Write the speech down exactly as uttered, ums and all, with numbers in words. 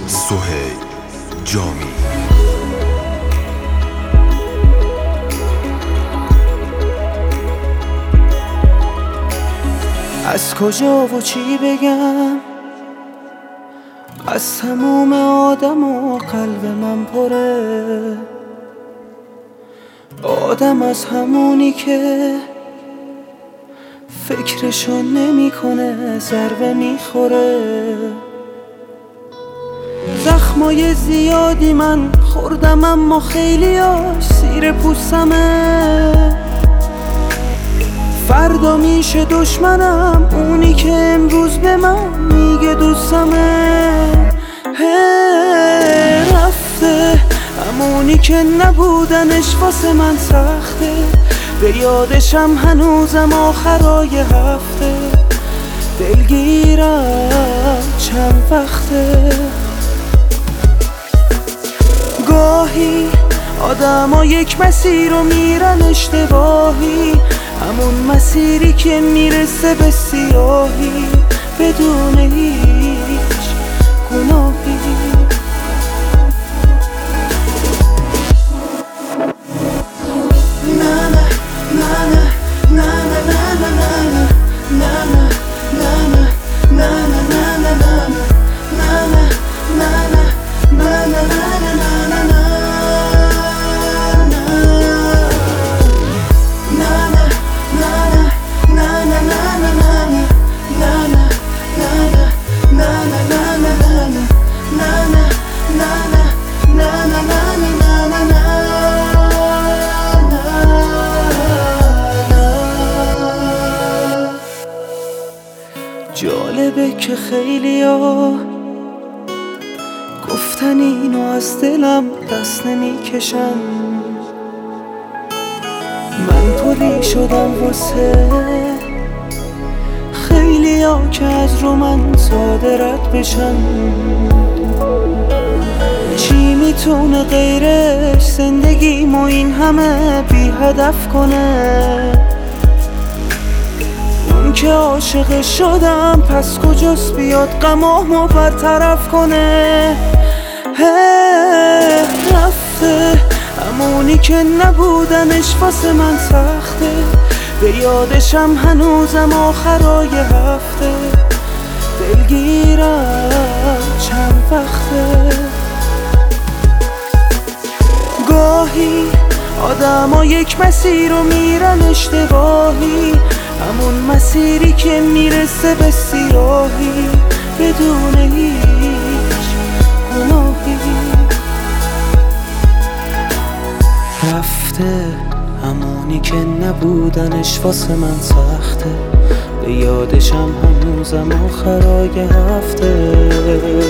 سهیل جامی. از کجا و چی بگم، از تموم آدم و قلب من پره. آدم از همونی که فکرشو نمی کنه ضربه میخوره. زخمای زیادی من خوردم اما خیلیاش سیر پوستمه. فردا میشه دشمنم اونی که امروز به من میگه دوستمه. رفته همونی که نبودنش واسه من سخته. به یادشم هنوزم آخرای هفته. دلگیرم چند وقته. گاهی آدم ها یک مسیر رو میرن اشتباهی، همون مسیری که میرسه به سیاهی بدون هیچ گناهی. نه نه نه نه نه نه نه نه نه نه جالبه که خیلیا گفتن اینو از دلم دست نمیکشن. من پلی شدم واسه خیلیا که از رو من ساده رد بشن. چی میتونه غیرش زندگیمو این همه بی هدف کنه؟ اون که عاشق شدم پس کجاست بیاد غمامو برطرف کنه؟ رفته همونی که نبودنش واسه من سخته. به یادشم هنوزم آخرای هفته. دلگیرم چند وقته. گاهی آدم ها یک مسیر رو میرن اشتباهی، همون مسیری که میرسه به سیاهی بدون هیچ گناهی. رفته همونی که نبودنش واسه من سخته. به یادشم هنوزم آخرای هفته.